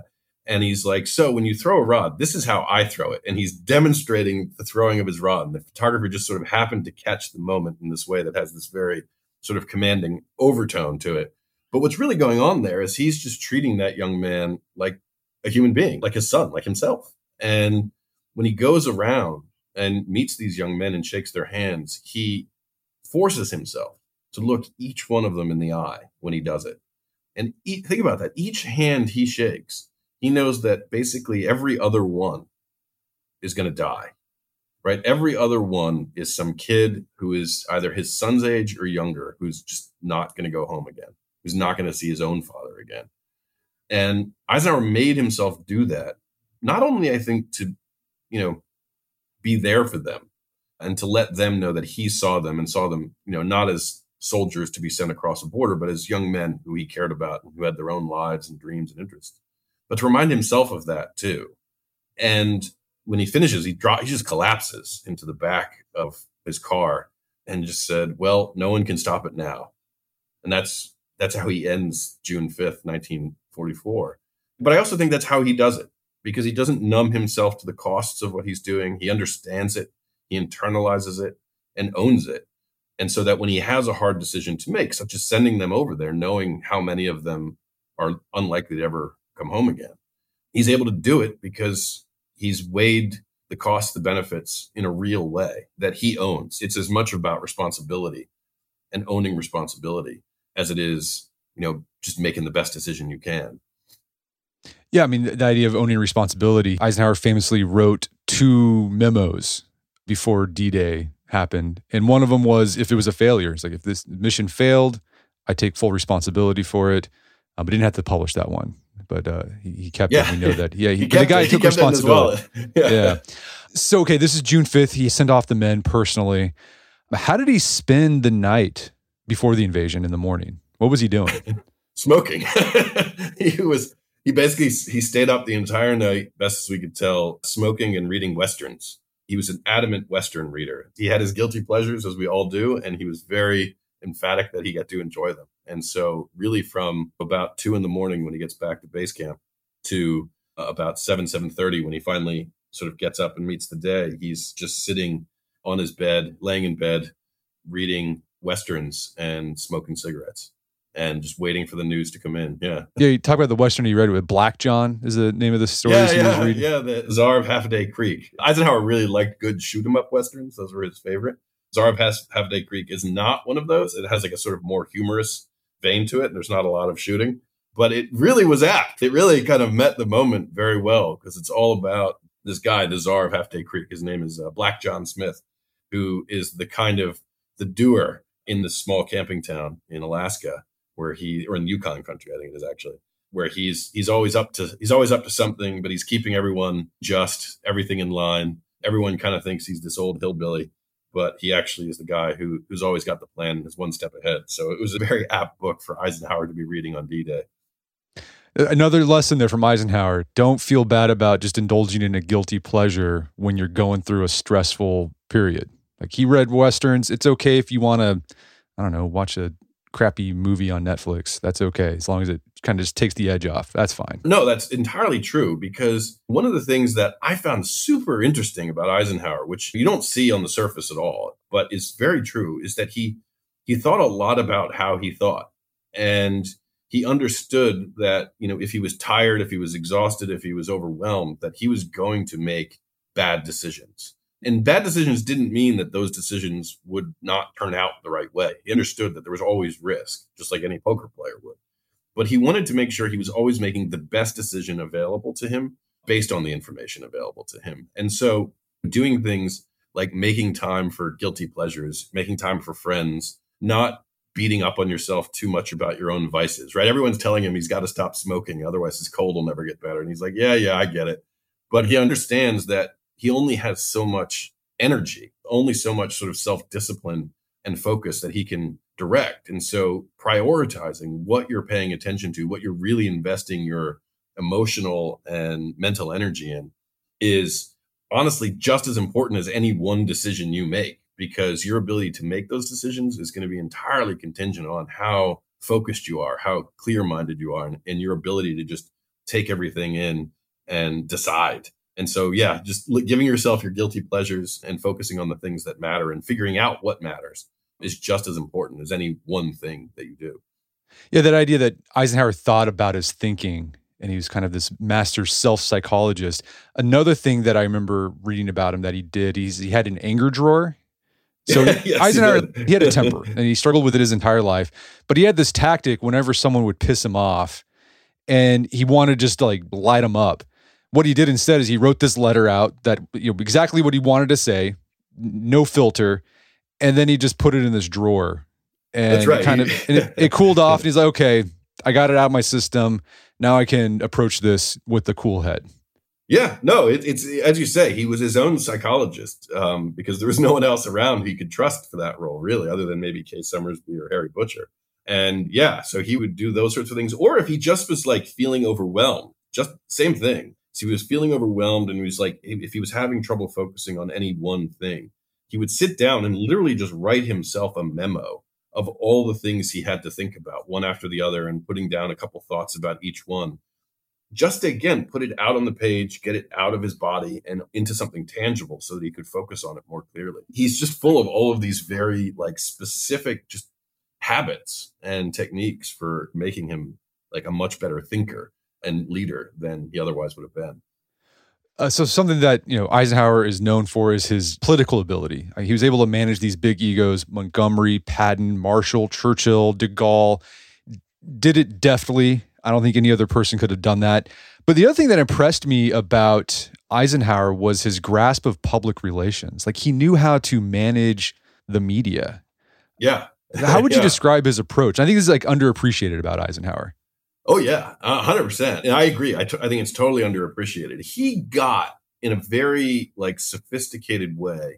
B: And he's like, so when you throw a rod, this is how I throw it. And he's demonstrating the throwing of his rod. And the photographer just sort of happened to catch the moment in this way that has this very sort of commanding overtone to it. But what's really going on there is he's just treating that young man like a human being, like his son, like himself. And when he goes around and meets these young men and shakes their hands, he forces himself to look each one of them in the eye when he does it. And think about that. Each hand he shakes, he knows that basically every other one is going to die, right? Every other one is some kid who is either his son's age or younger, who's just not going to go home again, who's not going to see his own father again. And Eisenhower made himself do that, not only, I think, to, be there for them and to let them know that he saw them and saw them, not as soldiers to be sent across a border, but as young men who he cared about and who had their own lives and dreams and interests, but to remind himself of that too. And when he finishes, he just collapses into the back of his car and just said, well, no one can stop it now. And that's how he ends June 5th, 1944. But I also think that's how he does it, because he doesn't numb himself to the costs of what he's doing. He understands it, he internalizes it, and owns it. And so that when he has a hard decision to make, such as sending them over there, knowing how many of them are unlikely to ever come home again, he's able to do it because he's weighed the costs, the benefits in a real way that he owns. It's as much about responsibility and owning responsibility as it is, just making the best decision you can.
A: Yeah, I mean, the idea of owning responsibility. Eisenhower famously wrote 2 memos before D-Day happened. And one of them was, if it was a failure, it's like, if this mission failed, I take full responsibility for it. But he didn't have to publish that one. But he kept it. We know that. Yeah, the guy took responsibility. Yeah. So, okay, this is June 5th. He sent off the men personally. How did he spend the night before the invasion in the morning? What was he doing?
B: Smoking. He stayed up the entire night, best as we could tell, smoking and reading Westerns. He was an adamant Western reader. He had his guilty pleasures, as we all do, and he was very emphatic that he got to enjoy them. And so really from about 2 a.m. when he gets back to base camp to about 7:30 when he finally sort of gets up and meets the day, he's just sitting on his bed, laying in bed, reading Westerns and smoking cigarettes and just waiting for the news to come in. Yeah.
A: Yeah. You talk about the Western you read with Black John is the name of the story.
B: Yeah. The Czar of Half-a-Day Creek. Eisenhower really liked good shoot 'em up Westerns. Those were his favorite. Czar of Half-a-Day Creek is not one of those. It has like a sort of more humorous vein to it. There's not a lot of shooting, but it really was apt. It really kind of met the moment very well because it's all about this guy, the Czar of Half-a-Day Creek. His name is Black John Smith, who is the doer in this small camping town in Alaska, or in Yukon country, I think it is actually, where he's always up to something, but he's keeping everyone everything in line. Everyone kind of thinks he's this old hillbilly, but he actually is the guy who's always got the plan and is one step ahead. So it was a very apt book for Eisenhower to be reading on D-Day.
A: Another lesson there from Eisenhower: don't feel bad about just indulging in a guilty pleasure when you're going through a stressful period. Like, he read Westerns. It's okay if you want to, watch a crappy movie on Netflix. That's okay, as long as it kind of just takes the edge off. That's fine.
B: No, that's entirely true, because one of the things that I found super interesting about Eisenhower, which you don't see on the surface at all, but is very true, is that he thought a lot about how he thought. And he understood that, if he was tired, if he was exhausted, if he was overwhelmed, that he was going to make bad decisions. And bad decisions didn't mean that those decisions would not turn out the right way. He understood that there was always risk, just like any poker player would. But he wanted to make sure he was always making the best decision available to him based on the information available to him. And so doing things like making time for guilty pleasures, making time for friends, not beating up on yourself too much about your own vices, right? Everyone's telling him he's got to stop smoking, otherwise his cold will never get better. And he's like, yeah, I get it. But he understands that he only has so much energy, only so much sort of self-discipline and focus that he can direct. And so prioritizing what you're paying attention to, what you're really investing your emotional and mental energy in, is honestly just as important as any one decision you make, because your ability to make those decisions is going to be entirely contingent on how focused you are, how clear-minded you are, and your ability to just take everything in and decide. And so, yeah, just giving yourself your guilty pleasures and focusing on the things that matter and figuring out what matters is just as important as any one thing that you do.
A: Yeah, that idea that Eisenhower thought about his thinking and he was kind of this master self-psychologist. Another thing that I remember reading about him that he did, he had an anger drawer. So
B: Yes,
A: Eisenhower, he had a temper and he struggled with it his entire life. But he had this tactic whenever someone would piss him off and he wanted just to like light him up. What he did instead is he wrote this letter out that, exactly what he wanted to say, no filter, and then he just put it in this drawer. And
B: That's right.
A: It cooled off and he's like, okay, I got it out of my system. Now I can approach this with a cool head.
B: Yeah, no, it's as you say, he was his own psychologist because there was no one else around he could trust for that role, really, other than maybe Kay Summersby or Harry Butcher. And yeah, so he would do those sorts of things. Or if he just was like feeling overwhelmed, just same thing. So he was feeling overwhelmed and he was like, if he was having trouble focusing on any one thing, he would sit down and literally just write himself a memo of all the things he had to think about, one after the other, and putting down a couple thoughts about each one. Just to, again, put it out on the page, get it out of his body and into something tangible so that he could focus on it more clearly. He's just full of all of these very like specific just habits and techniques for making him like a much better thinker and leader than he otherwise would have been.
A: So something that Eisenhower is known for is his political ability. He was able to manage these big egos: Montgomery, Patton, Marshall, Churchill, de Gaulle. Did it deftly. I don't think any other person could have done that. But the other thing that impressed me about Eisenhower was his grasp of public relations. Like he knew how to manage the media.
B: Yeah.
A: How would you describe his approach? I think this is like underappreciated about Eisenhower.
B: Oh, yeah, 100%. And I agree. I think it's totally underappreciated. He got in a very like sophisticated way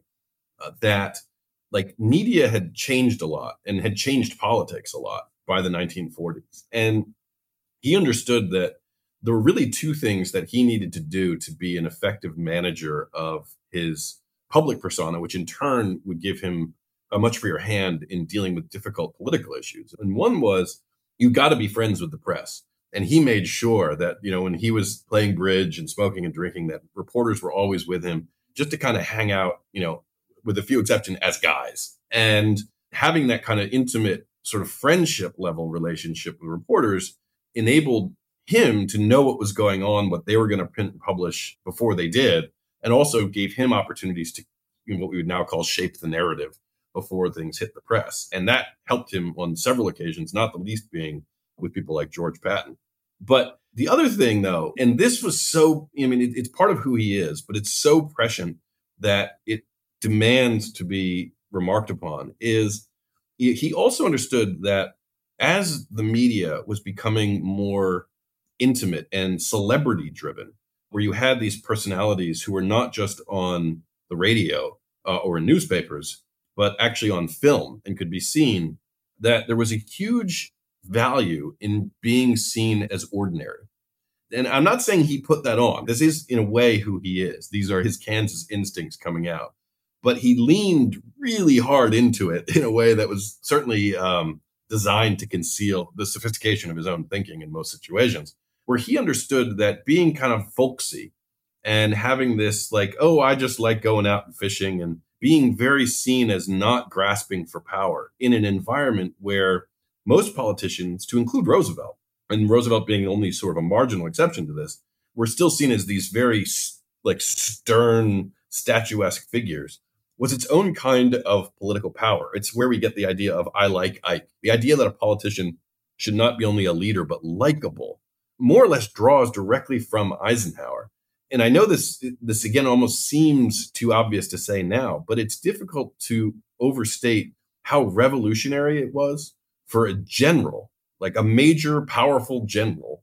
B: that like media had changed a lot and had changed politics a lot by the 1940s. And he understood that there were really two things that he needed to do to be an effective manager of his public persona, which in turn would give him a much freer hand in dealing with difficult political issues. And one was, you got to be friends with the press. And he made sure that, when he was playing bridge and smoking and drinking, that reporters were always with him just to kind of hang out, with a few exceptions, as guys. And having that kind of intimate sort of friendship level relationship with reporters enabled him to know what was going on, what they were going to print and publish before they did, and also gave him opportunities to what we would now call shape the narrative before things hit the press. And that helped him on several occasions, not the least being with people like George Patton. But the other thing, though, and this was so, it's part of who he is, but it's so prescient that it demands to be remarked upon, is he also understood that as the media was becoming more intimate and celebrity driven, where you had these personalities who were not just on the radio or in newspapers, but actually on film and could be seen, that there was a huge value in being seen as ordinary. And I'm not saying he put that on. This is, in a way, who he is. These are his Kansas instincts coming out. But he leaned really hard into it in a way that was certainly designed to conceal the sophistication of his own thinking in most situations, where he understood that being kind of folksy and having this like, oh, I just like going out and fishing, and being very seen as not grasping for power in an environment where most politicians, to include Roosevelt, and Roosevelt being only sort of a marginal exception to this, were still seen as these very like stern, statuesque figures, was its own kind of political power. It's where we get the idea of I like Ike. The idea that a politician should not be only a leader, but likable, more or less draws directly from Eisenhower. And I know this again almost seems too obvious to say now, but it's difficult to overstate how revolutionary it was for a general, like a major, powerful general,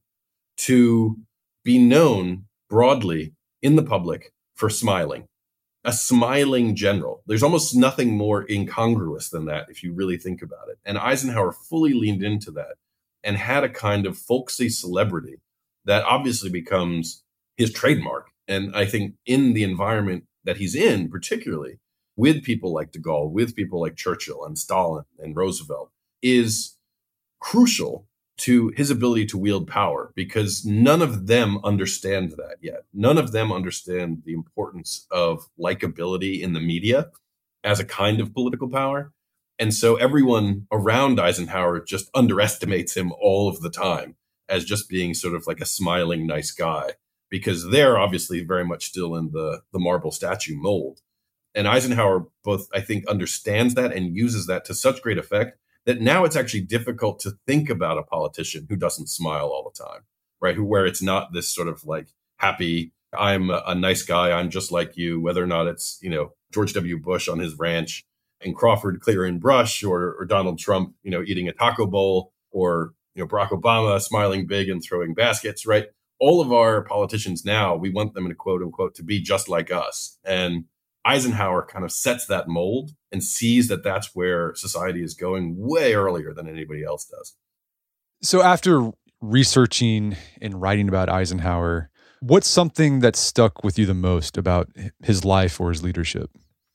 B: to be known broadly in the public for smiling. A smiling general. There's almost nothing more incongruous than that if you really think about it. And Eisenhower fully leaned into that and had a kind of folksy celebrity that obviously becomes his trademark. And I think in the environment that he's in, particularly with people like de Gaulle, with people like Churchill and Stalin and Roosevelt, is crucial to his ability to wield power, because none of them understand that yet. None of them understand the importance of likability in the media as a kind of political power. And so everyone around Eisenhower just underestimates him all of the time as just being sort of like a smiling, nice guy, because they're obviously very much still in the marble statue mold. And Eisenhower both, I think, understands that and uses that to such great effect that now it's actually difficult to think about a politician who doesn't smile all the time, right? Where it's not this sort of like happy, I'm a nice guy, I'm just like you, whether or not it's, George W. Bush on his ranch and Crawford clearing brush, or Donald Trump, eating a taco bowl, or, Barack Obama smiling big and throwing baskets, right? All of our politicians now, we want them, in quote unquote, to be just like us. And Eisenhower kind of sets that mold and sees that that's where society is going way earlier than anybody else does.
A: So after researching and writing about Eisenhower, what's something that stuck with you the most about his life or his leadership?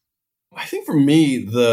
B: I think for me,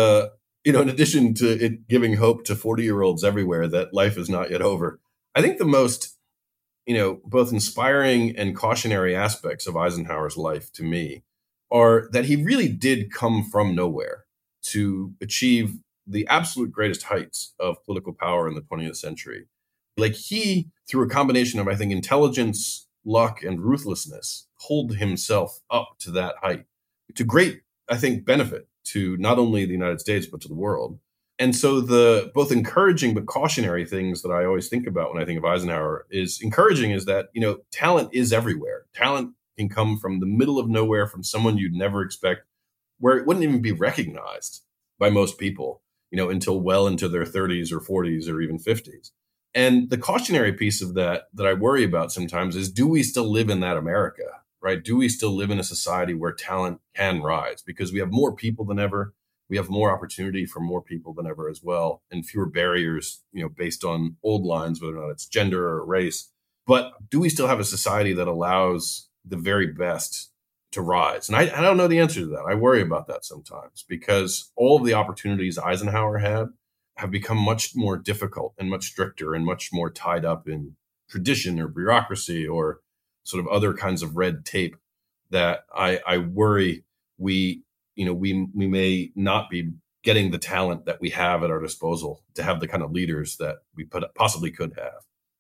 B: in addition to it giving hope to 40-year-olds everywhere that life is not yet over, I think the most, both inspiring and cautionary aspects of Eisenhower's life to me are that he really did come from nowhere to achieve the absolute greatest heights of political power in the 20th century. Like he, through a combination of, I think, intelligence, luck, and ruthlessness, pulled himself up to that height to great, I think, benefit to not only the United States, but to the world. And so the both encouraging but cautionary things that I always think about when I think of Eisenhower is encouraging is that, talent is everywhere. Talent can come from the middle of nowhere, from someone you'd never expect, where it wouldn't even be recognized by most people, until well into their 30s or 40s or even 50s. And the cautionary piece of that I worry about sometimes is, do we still live in that America, right? Do we still live in a society where talent can rise? Because we have more people than ever. We have more opportunity for more people than ever as well, and fewer barriers, based on old lines, whether or not it's gender or race. But do we still have a society that allows the very best to rise? And I don't know the answer to that. I worry about that sometimes, because all of the opportunities Eisenhower had have become much more difficult and much stricter and much more tied up in tradition or bureaucracy or sort of other kinds of red tape that I worry we may not be getting the talent that we have at our disposal to have the kind of leaders that we possibly could have.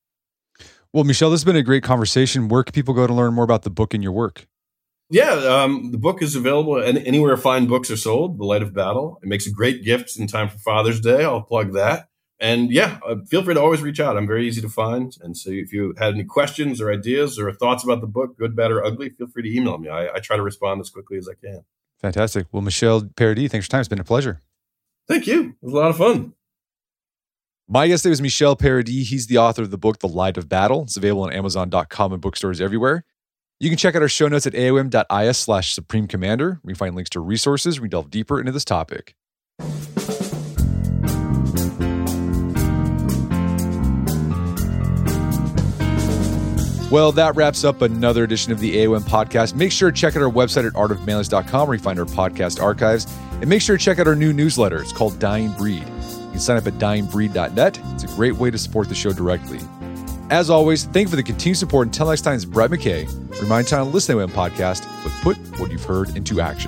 A: Well, Michel, this has been a great conversation. Where can people go to learn more about the book and your work?
B: Yeah, the book is available anywhere fine books are sold, The Light of Battle. It makes a great gift in time for Father's Day. I'll plug that. And yeah, feel free to always reach out. I'm very easy to find. And so if you had any questions or ideas or thoughts about the book, good, bad, or ugly, feel free to email me. I try to respond as quickly as I can.
A: Fantastic. Well, Michel Paradis, thanks for your time. It's been a pleasure.
B: Thank you. It was a lot of fun.
A: My guest today was Michel Paradis. He's the author of the book, The Light of Battle. It's available on Amazon.com and bookstores everywhere. You can check out our show notes at aom.is/Supreme Commander. We find links to resources. We delve deeper into this topic. Well, that wraps up another edition of the AOM podcast. Make sure to check out our website at artofmanliness.com, where you find our podcast archives. And make sure to check out our new newsletter. It's called Dying Breed. You can sign up at dyingbreed.net. It's a great way to support the show directly. As always, thank you for the continued support. Until next time, it's Brett McKay. Remind you to listen to the AOM podcast, but put what you've heard into action.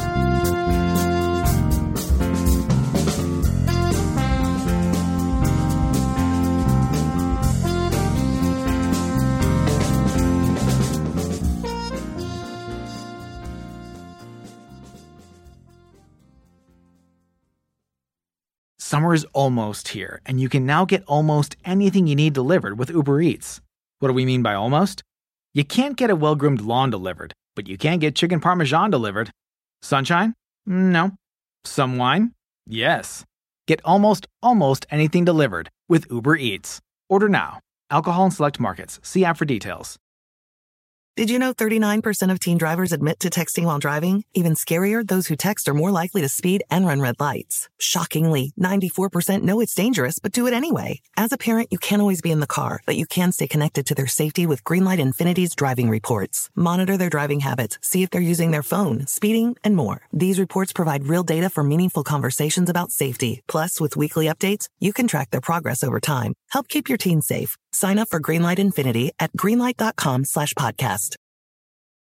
C: Summer is almost here, and you can now get almost anything you need delivered with Uber Eats. What do we mean by almost? You can't get a well-groomed lawn delivered, but you can get chicken parmesan delivered. Sunshine? No. Some wine? Yes. Get almost anything delivered with Uber Eats. Order now. Alcohol in select markets. See app for details.
D: Did you know 39% of teen drivers admit to texting while driving? Even scarier, those who text are more likely to speed and run red lights. Shockingly, 94% know it's dangerous but do it anyway. As a parent, you can't always be in the car, but you can stay connected to their safety with Greenlight Infinity's driving reports. Monitor their driving habits, see if they're using their phone, speeding, and more. These reports provide real data for meaningful conversations about safety. Plus, with weekly updates, you can track their progress over time. Help keep your teens safe. Sign up for Greenlight Infinity at greenlight.com/podcast.